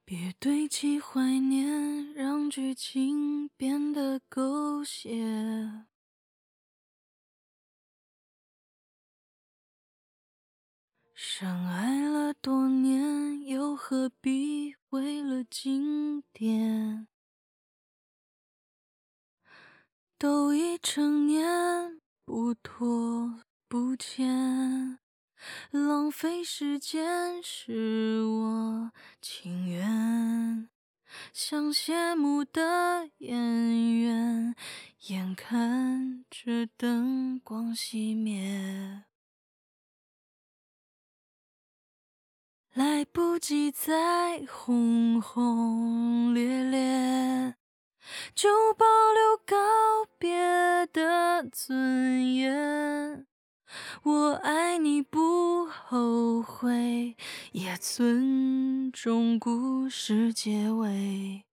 别堆积怀念，让剧情变得狗血。深爱了多年，又何必为了经典？都已成年，不拖不欠，浪费时间是我情愿。像谢幕的演员，眼看着灯光熄灭，来不及再轰轰烈烈，就保留告别的尊严。我爱你不后悔，也尊重故事结尾。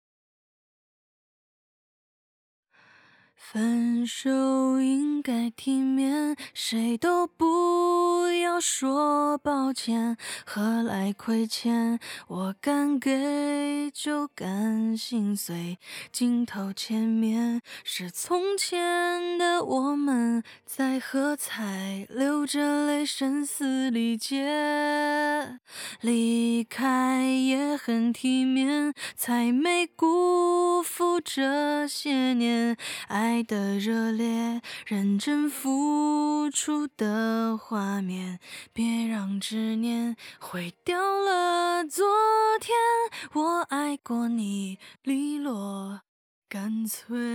分手应该体面，谁都不要说抱歉，何来亏欠？我敢给就敢心碎，镜头前面是从前的我们，在喝彩，流着泪声嘶力竭。离开也很体面，才没辜负这些年爱的热烈，认真付出的画面。别让执念毁掉了昨天，我爱过你，利落干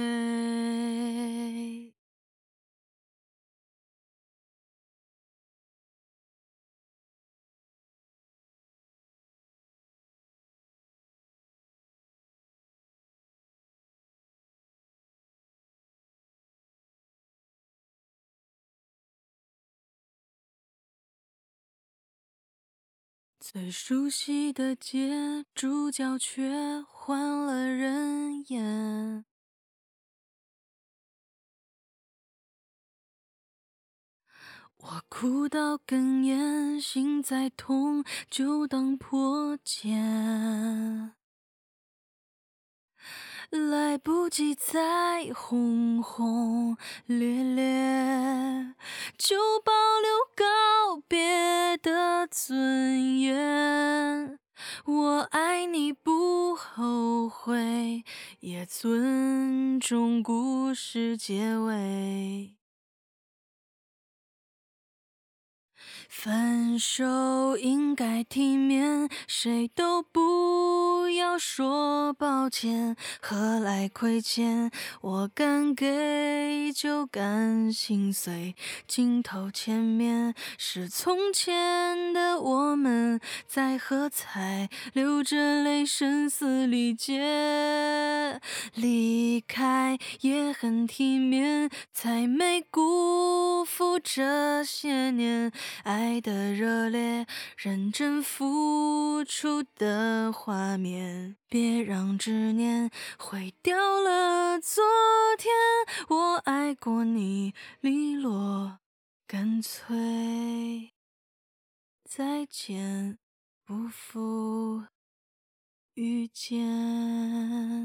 脆。最熟悉的街，主角却换了人演。我哭到哽咽，心再痛就当破茧。来不及再轰轰烈烈，就保留告别的尊严。我爱你不后悔，也尊重故事结尾。分手应该体面，谁都不要说抱歉，何来亏欠？我敢给就敢心碎，镜头前面是从前的我们，在喝彩，流着泪声嘶力竭。离开也很体面，才没辜负这些年爱的热烈，认真付出的画面。别让执念毁掉了昨天，我爱过你，利落干脆。再见，不负遇见。